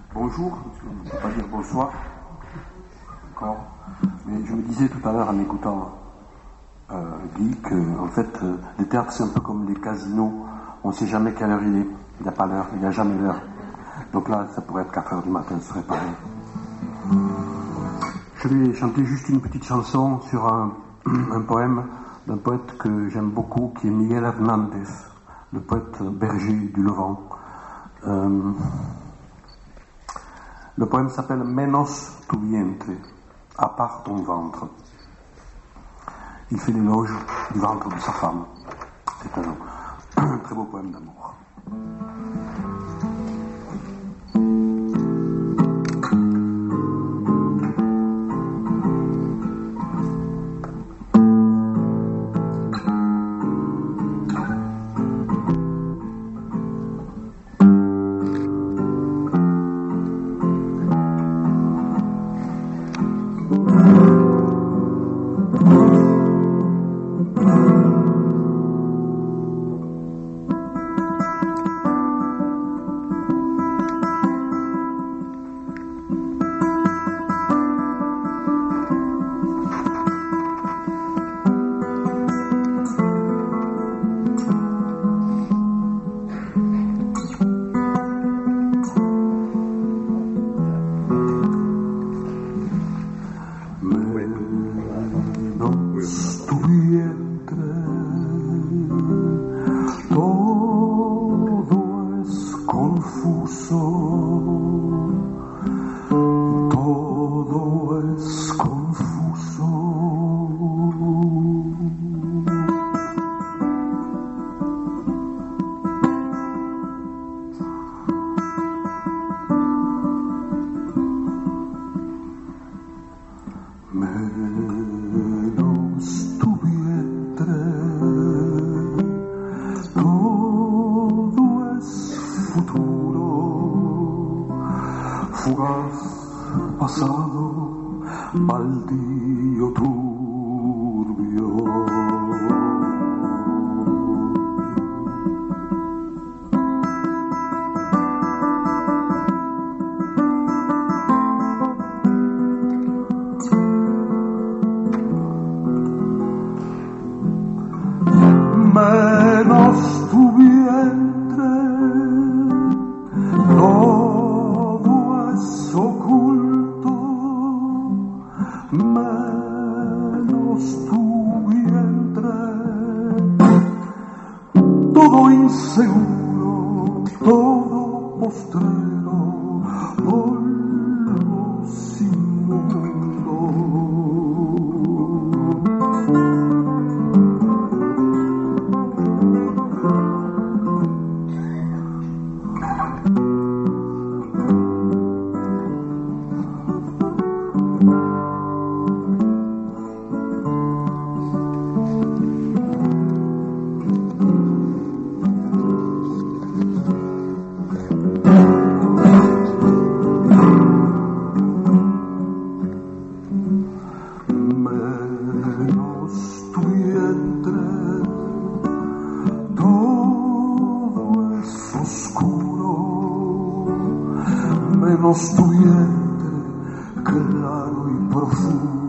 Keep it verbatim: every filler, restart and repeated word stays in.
Bonjour, on ne peut pas dire bonsoir encore, mais je me disais tout à l'heure en écoutant euh, Guy que en fait euh, les théâtres c'est un peu comme les casinos, on ne sait jamais quelle heure il est, il n'y a pas l'heure, il n'y a jamais l'heure. Donc là ça pourrait être quatre heures du matin, ce serait pareil. Je vais chanter juste une petite chanson sur un, un poème d'un poète que j'aime beaucoup qui est Miguel Hernández, le poète berger du Levant. Euh, Le poème s'appelle Menos tu vientre, à part ton ventre. Il fait l'éloge du ventre de sa femme. C'est un, un très beau poème d'amour. Menos tu vientre, claro y profundo.